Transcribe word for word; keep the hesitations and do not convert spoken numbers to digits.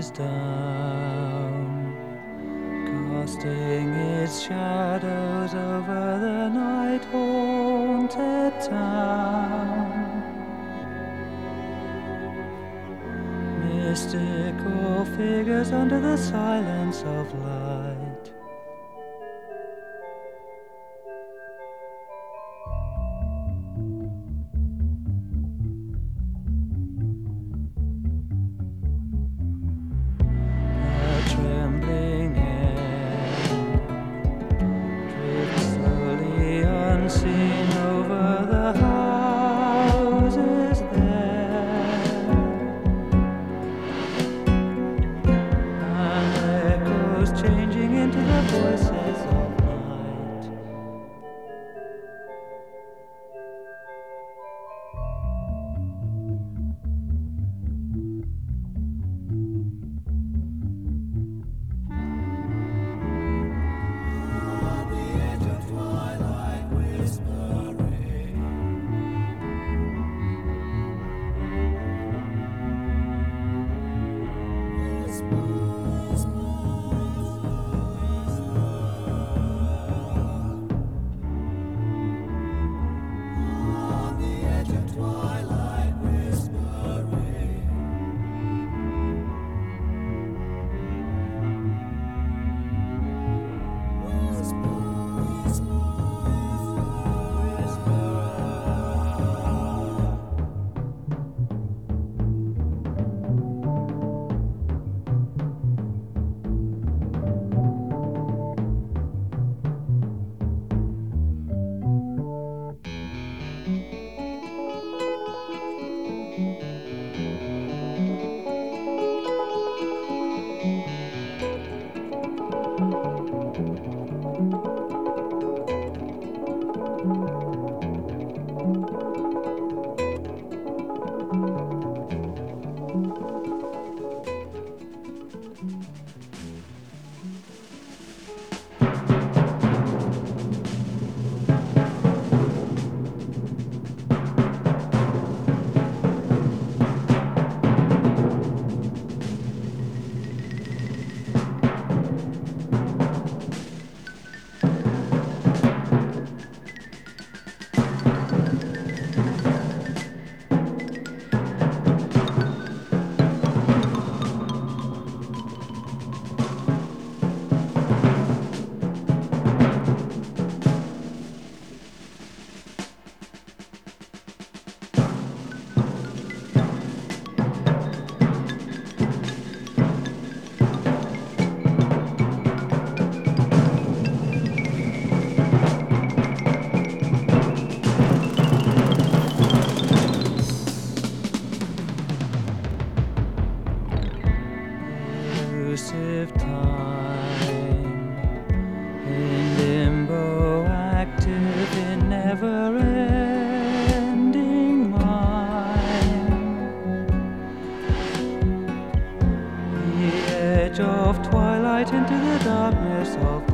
goes down, casting its shadows over the night-haunted town. Mystical figures under the silence of light. Unseen over the houses there, and echoes changing into the voices of night. On the edge of twilight, elusive time, in limbo, active in never-ending mind. The edge of twilight into the darkness of